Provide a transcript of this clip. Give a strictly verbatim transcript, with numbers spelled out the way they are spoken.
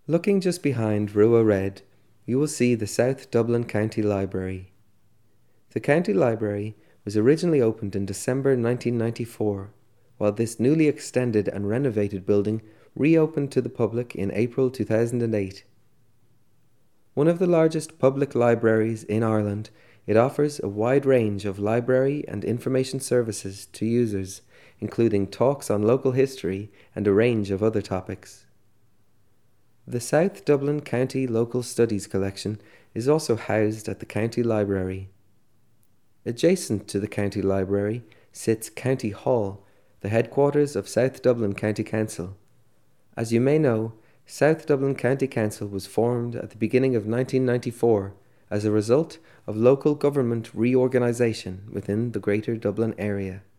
Looking just behind Rua Red, you will see the South Dublin County Library. The County Library was originally opened in December nineteen ninety-four, while this newly extended and renovated building reopened to the public in April two thousand eight. One of the largest public libraries in Ireland, it offers a wide range of library and information services to users, including talks on local history and a range of other topics. The South Dublin County Local Studies Collection is also housed at the County Library. Adjacent to the County Library sits County Hall, the headquarters of South Dublin County Council. As you may know, South Dublin County Council was formed at the beginning of nineteen ninety-four as a result of local government reorganisation within the Greater Dublin area.